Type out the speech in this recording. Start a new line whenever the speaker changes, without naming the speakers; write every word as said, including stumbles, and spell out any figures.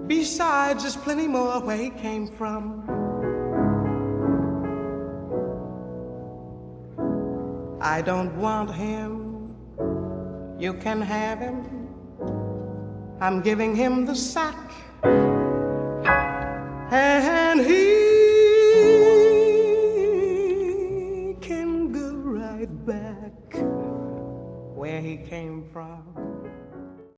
Besides, there's plenty more where he came from. I don't want him, you can have him. I'm giving him the sack, and he can go right back where he came from.